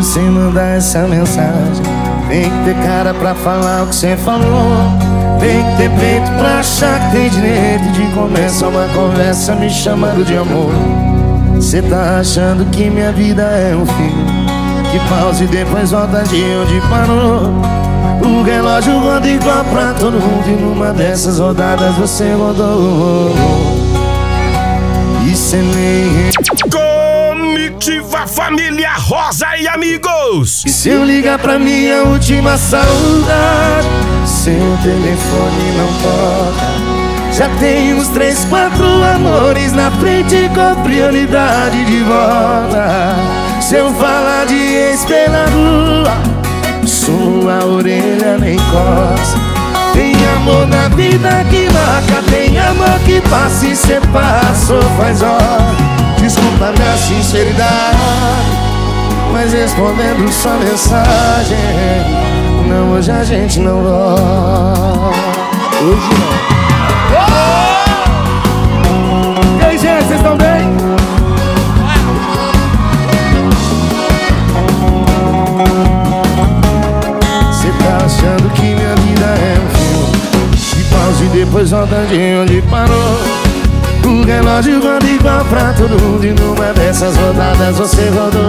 sem mandar essa mensagem. Tem que ter cara pra falar o que cê falou. Tem que ter peito pra achar que tem direito de começar uma conversa me chamando de amor. Cê tá achando que minha vida é um filme que pausa e depois volta de onde parou. O relógio roda igual pra todo mundo e numa dessas rodadas você rodou. E cê nem... Comitiva Família Rosa e amigos. E se eu ligar pra minha última saudade, seu telefone não toca. Já tem uns 3, 4 amores na frente com prioridade de volta. Se eu falar de ex pela rua, sua orelha nem coça. Tem amor na vida que marca, tem amor que passa e cê passou faz hora. Desculpa minha sinceridade, mas respondendo sua mensagem, não, hoje a gente não volta. Hoje não. E aí, gente, vocês estão bem? Cê tá achando que minha vida é um filme de pausa e depois volta de onde parou. O relógio roda igual pra todo mundo e numa dessas rodadas você rodou.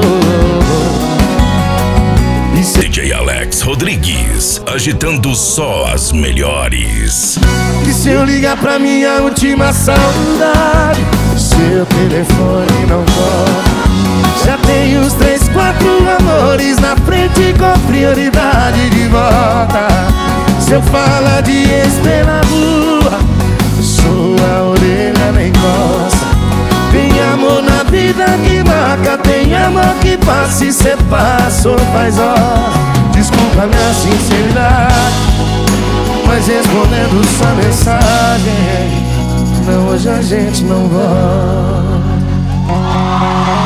DJ Alex Rodrigues, agitando só as melhores. E se eu ligar pra minha última saudade, seu telefone não toca. Já tem uns 3, 4 amores na frente com prioridade de volta. Se eu falar de ex pela rua, sua orelha nem coça. Tem amor na vida que marca, tem amor que passa e cê passou faz hora. Desculpa minha sinceridade, mas respondendo sua mensagem, não, hoje a gente não volta.